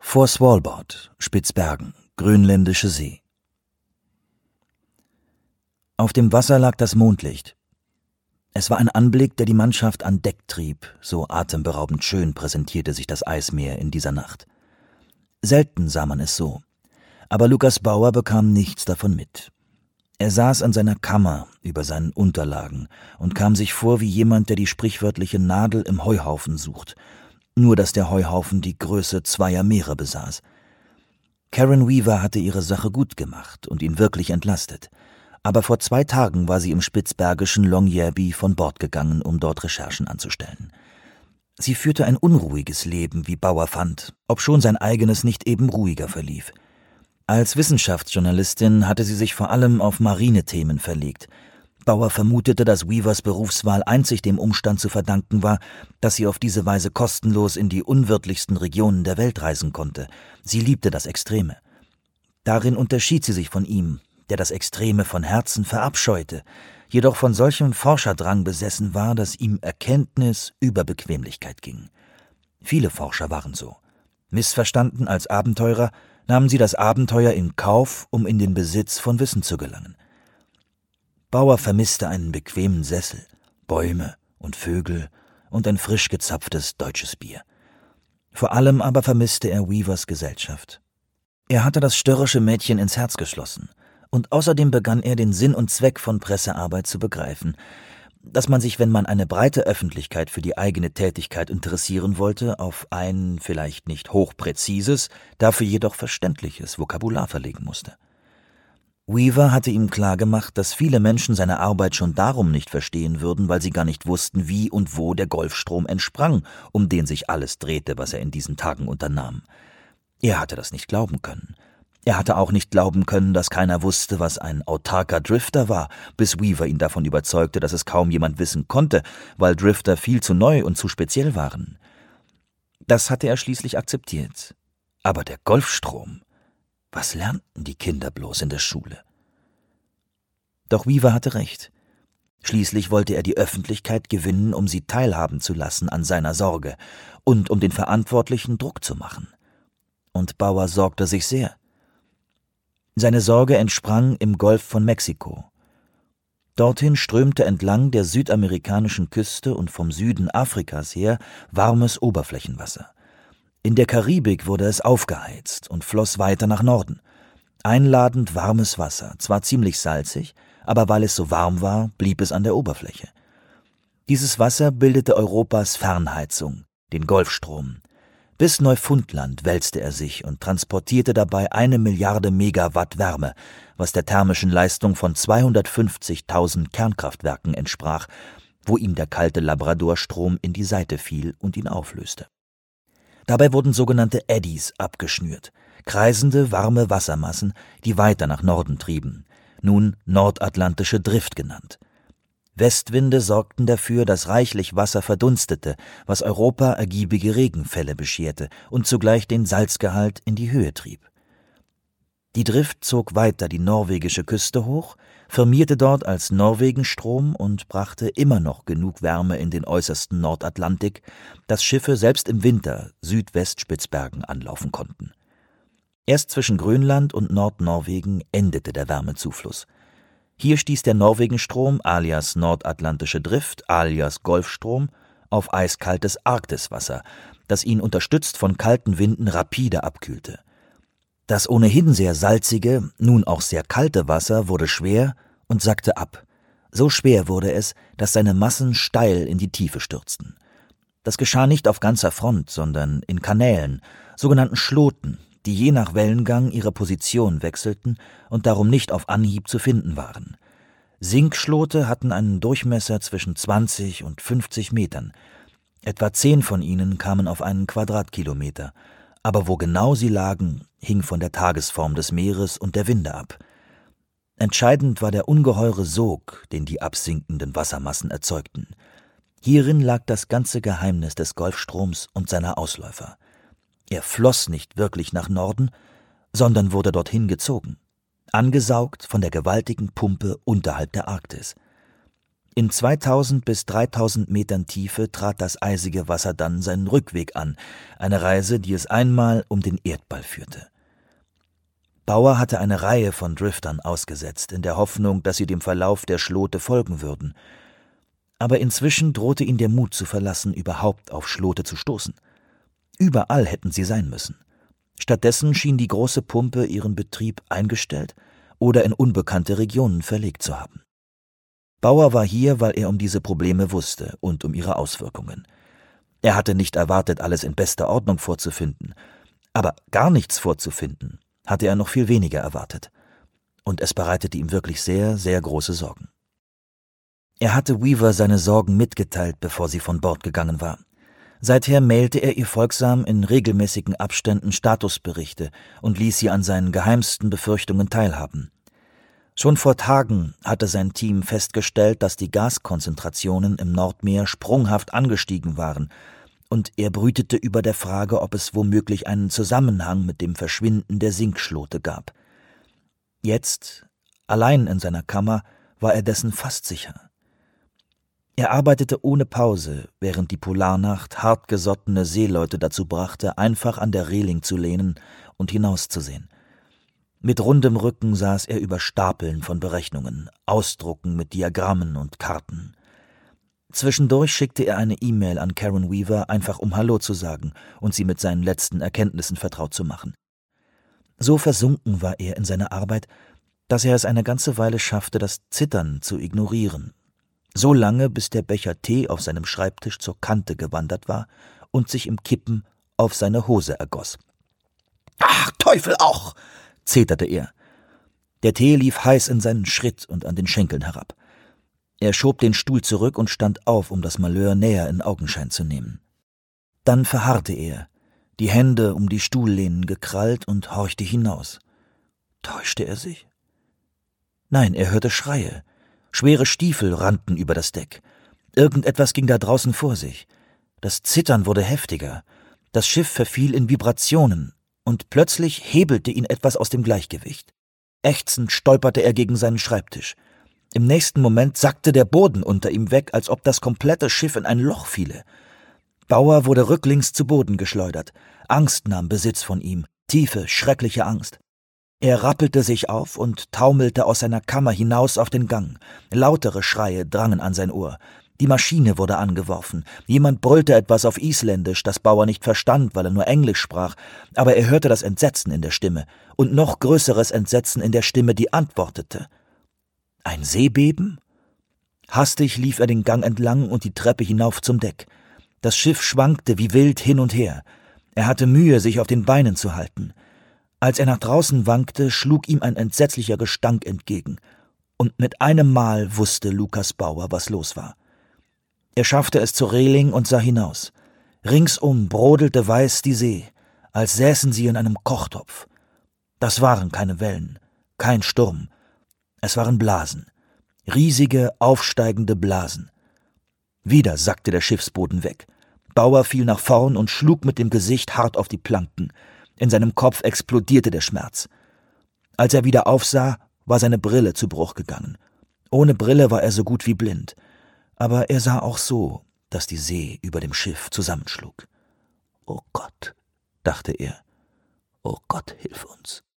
Vor Svalbard, Spitzbergen, Grönländische See. Auf dem Wasser lag das Mondlicht. Es war ein Anblick, der die Mannschaft an Deck trieb, so atemberaubend schön präsentierte sich das Eismeer in dieser Nacht. Selten sah man es so, aber Lukas Bauer bekam nichts davon mit. Er saß an seiner Kammer über seinen Unterlagen und kam sich vor wie jemand, der die sprichwörtliche Nadel im Heuhaufen sucht, nur dass der Heuhaufen die Größe 2 Meere besaß. Karen Weaver hatte ihre Sache gut gemacht und ihn wirklich entlastet. Aber vor 2 Tagen war sie im spitzbergischen Longyearbyen von Bord gegangen, um dort Recherchen anzustellen. Sie führte ein unruhiges Leben, wie Bauer fand, obschon sein eigenes nicht eben ruhiger verlief. Als Wissenschaftsjournalistin hatte sie sich vor allem auf Marinethemen verlegt. Bauer vermutete, dass Weavers Berufswahl einzig dem Umstand zu verdanken war, dass sie auf diese Weise kostenlos in die unwirtlichsten Regionen der Welt reisen konnte. Sie liebte das Extreme. Darin unterschied sie sich von ihm, der das Extreme von Herzen verabscheute, jedoch von solchem Forscherdrang besessen war, dass ihm Erkenntnis über Bequemlichkeit ging. Viele Forscher waren so. Missverstanden als Abenteurer nahmen sie das Abenteuer in Kauf, um in den Besitz von Wissen zu gelangen. Bauer vermisste einen bequemen Sessel, Bäume und Vögel und ein frisch gezapftes deutsches Bier. Vor allem aber vermisste er Weavers Gesellschaft. Er hatte das störrische Mädchen ins Herz geschlossen, und außerdem begann er den Sinn und Zweck von Pressearbeit zu begreifen, dass man sich, wenn man eine breite Öffentlichkeit für die eigene Tätigkeit interessieren wollte, auf ein vielleicht nicht hochpräzises, dafür jedoch verständliches Vokabular verlegen musste. Weaver hatte ihm klargemacht, dass viele Menschen seine Arbeit schon darum nicht verstehen würden, weil sie gar nicht wussten, wie und wo der Golfstrom entsprang, um den sich alles drehte, was er in diesen Tagen unternahm. Er hatte das nicht glauben können. Er hatte auch nicht glauben können, dass keiner wusste, was ein autarker Drifter war, bis Weaver ihn davon überzeugte, dass es kaum jemand wissen konnte, weil Drifter viel zu neu und zu speziell waren. Das hatte er schließlich akzeptiert. Aber der Golfstrom, was lernten die Kinder bloß in der Schule? Doch Weaver hatte recht. Schließlich wollte er die Öffentlichkeit gewinnen, um sie teilhaben zu lassen an seiner Sorge und um den Verantwortlichen Druck zu machen. Und Bauer sorgte sich sehr. Seine Sorge entsprang im Golf von Mexiko. Dorthin strömte entlang der südamerikanischen Küste und vom Süden Afrikas her warmes Oberflächenwasser. In der Karibik wurde es aufgeheizt und floss weiter nach Norden. Einladend warmes Wasser, zwar ziemlich salzig, aber weil es so warm war, blieb es an der Oberfläche. Dieses Wasser bildete Europas Fernheizung, den Golfstrom. Bis Neufundland wälzte er sich und transportierte dabei 1 Milliarde Megawatt Wärme, was der thermischen Leistung von 250.000 Kernkraftwerken entsprach, wo ihm der kalte Labradorstrom in die Seite fiel und ihn auflöste. Dabei wurden sogenannte Eddies abgeschnürt, kreisende, warme Wassermassen, die weiter nach Norden trieben, nun nordatlantische Drift genannt. Westwinde sorgten dafür, dass reichlich Wasser verdunstete, was Europa ergiebige Regenfälle bescherte und zugleich den Salzgehalt in die Höhe trieb. Die Drift zog weiter die norwegische Küste hoch, firmierte dort als Norwegenstrom und brachte immer noch genug Wärme in den äußersten Nordatlantik, dass Schiffe selbst im Winter Südwestspitzbergen anlaufen konnten. Erst zwischen Grönland und Nordnorwegen endete der Wärmezufluss. Hier stieß der Norwegenstrom alias nordatlantische Drift alias Golfstrom auf eiskaltes Arktiswasser, das ihn unterstützt von kalten Winden rapide abkühlte. Das ohnehin sehr salzige, nun auch sehr kalte Wasser wurde schwer und sackte ab. So schwer wurde es, dass seine Massen steil in die Tiefe stürzten. Das geschah nicht auf ganzer Front, sondern in Kanälen, sogenannten Schloten, die je nach Wellengang ihre Position wechselten und darum nicht auf Anhieb zu finden waren. Sinkschlote hatten einen Durchmesser zwischen 20 und 50 Metern. Etwa 10 von ihnen kamen auf einen Quadratkilometer. Aber wo genau sie lagen, hing von der Tagesform des Meeres und der Winde ab. Entscheidend war der ungeheure Sog, den die absinkenden Wassermassen erzeugten. Hierin lag das ganze Geheimnis des Golfstroms und seiner Ausläufer. Er floss nicht wirklich nach Norden, sondern wurde dorthin gezogen, angesaugt von der gewaltigen Pumpe unterhalb der Arktis. In 2000 bis 3000 Metern Tiefe trat das eisige Wasser dann seinen Rückweg an, eine Reise, die es einmal um den Erdball führte. Bauer hatte eine Reihe von Driftern ausgesetzt, in der Hoffnung, dass sie dem Verlauf der Schlote folgen würden. Aber inzwischen drohte ihn der Mut zu verlassen, überhaupt auf Schlote zu stoßen. Überall hätten sie sein müssen. Stattdessen schien die große Pumpe ihren Betrieb eingestellt oder in unbekannte Regionen verlegt zu haben. Bauer war hier, weil er um diese Probleme wusste und um ihre Auswirkungen. Er hatte nicht erwartet, alles in bester Ordnung vorzufinden, aber gar nichts vorzufinden hatte er noch viel weniger erwartet. Und es bereitete ihm wirklich sehr, sehr große Sorgen. Er hatte Weaver seine Sorgen mitgeteilt, bevor sie von Bord gegangen war. Seither mailte er ihr folgsam in regelmäßigen Abständen Statusberichte und ließ sie an seinen geheimsten Befürchtungen teilhaben. Schon vor Tagen hatte sein Team festgestellt, dass die Gaskonzentrationen im Nordmeer sprunghaft angestiegen waren, und er brütete über der Frage, ob es womöglich einen Zusammenhang mit dem Verschwinden der Sinkschlote gab. Jetzt, allein in seiner Kammer, war er dessen fast sicher. Er arbeitete ohne Pause, während die Polarnacht hartgesottene Seeleute dazu brachte, einfach an der Reling zu lehnen und hinauszusehen. Mit rundem Rücken saß er über Stapeln von Berechnungen, Ausdrucken mit Diagrammen und Karten. Zwischendurch schickte er eine E-Mail an Karen Weaver, einfach um Hallo zu sagen und sie mit seinen letzten Erkenntnissen vertraut zu machen. So versunken war er in seine Arbeit, dass er es eine ganze Weile schaffte, das Zittern zu ignorieren. So lange, bis der Becher Tee auf seinem Schreibtisch zur Kante gewandert war und sich im Kippen auf seine Hose ergoss. »Ach, Teufel auch!« zeterte er. Der Tee lief heiß in seinen Schritt und an den Schenkeln herab. Er schob den Stuhl zurück und stand auf, um das Malheur näher in Augenschein zu nehmen. Dann verharrte er, die Hände um die Stuhllehnen gekrallt, und horchte hinaus. Täuschte er sich? Nein, er hörte Schreie. Schwere Stiefel rannten über das Deck. Irgendetwas ging da draußen vor sich. Das Zittern wurde heftiger. Das Schiff verfiel in Vibrationen, und plötzlich hebelte ihn etwas aus dem Gleichgewicht. Ächzend stolperte er gegen seinen Schreibtisch. Im nächsten Moment sackte der Boden unter ihm weg, als ob das komplette Schiff in ein Loch fiele. Bauer wurde rücklings zu Boden geschleudert. Angst nahm Besitz von ihm, tiefe, schreckliche Angst. Er rappelte sich auf und taumelte aus seiner Kammer hinaus auf den Gang. Lautere Schreie drangen an sein Ohr. Die Maschine wurde angeworfen. Jemand brüllte etwas auf Isländisch, das Bauer nicht verstand, weil er nur Englisch sprach, aber er hörte das Entsetzen in der Stimme und noch größeres Entsetzen in der Stimme, die antwortete. Ein Seebeben? Hastig lief er den Gang entlang und die Treppe hinauf zum Deck. Das Schiff schwankte wie wild hin und her. Er hatte Mühe, sich auf den Beinen zu halten. Als er nach draußen wankte, schlug ihm ein entsetzlicher Gestank entgegen, und mit einem Mal wusste Lukas Bauer, was los war. Er schaffte es zur Reling und sah hinaus. Ringsum brodelte weiß die See, als säßen sie in einem Kochtopf. Das waren keine Wellen, kein Sturm. Es waren Blasen, riesige, aufsteigende Blasen. Wieder sackte der Schiffsboden weg. Bauer fiel nach vorn und schlug mit dem Gesicht hart auf die Planken. In seinem Kopf explodierte der Schmerz. Als er wieder aufsah, war seine Brille zu Bruch gegangen. Ohne Brille war er so gut wie blind. Aber er sah auch so, dass die See über dem Schiff zusammenschlug. »Oh Gott«, dachte er, »oh Gott, hilf uns.«